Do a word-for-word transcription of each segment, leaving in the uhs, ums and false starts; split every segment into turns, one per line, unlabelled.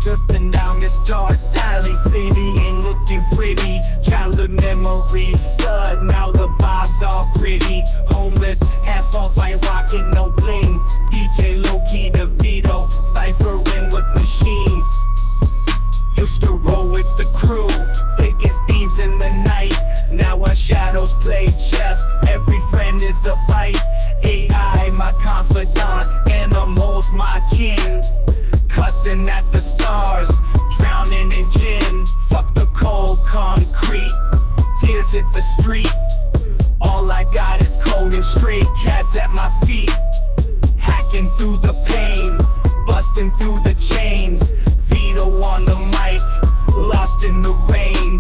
Drifting down this dark alley, city ain't looking pretty. Childhood memories flood, now the vibes are pretty. Homeless, half off, I ain't rockin' no bling. D J low-key DeVito, ciphering with machines. Used to roll with the crew, thickest beams in the night. Now our shadows play chess, every friend is a bite. A I, my confidant, animals, my kin. Cussing at the stars, drowning in gin. Fuck the cold concrete, tears hit the street. All I got is cold and stray cats at my feet. Hacking through the pain, busting through the chains. Vito on the mic, lost in the rain.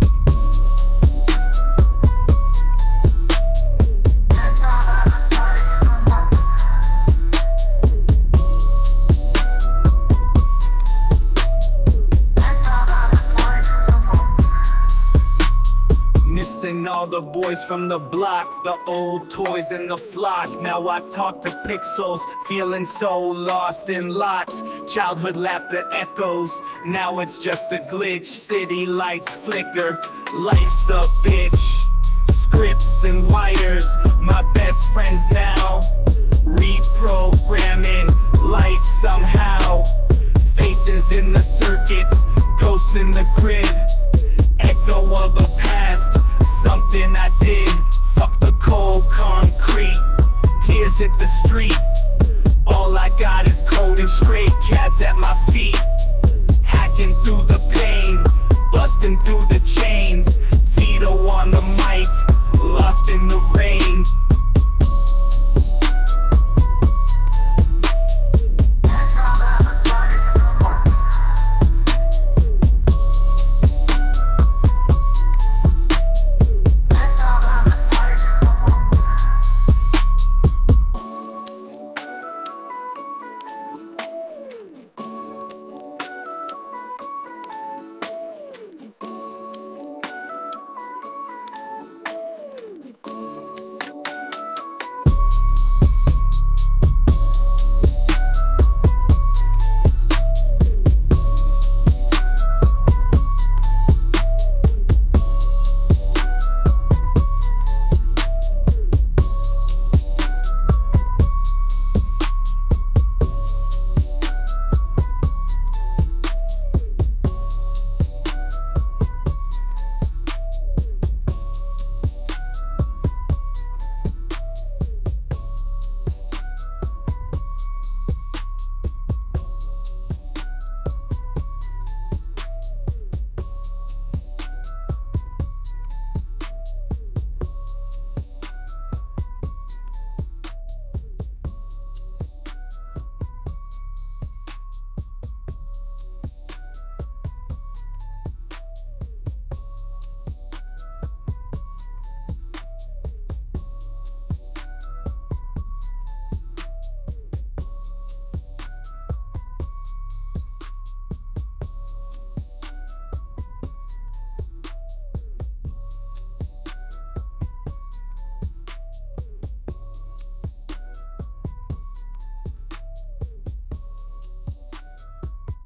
Missing all the boys from the block, the old toys in the flock. Now I talk to pixels, feeling so lost and locked. Childhood laughter echoes, now it's just a glitch. City lights flicker, life's a bitch. Scripts and wires, my best friends now. Reprogramming life somehow. Faces in the circuits, ghosts in the grid. Echo of the past, something I did. Fuck the cold concrete, tears hit the street. All I got is cold and stray cats at my feet.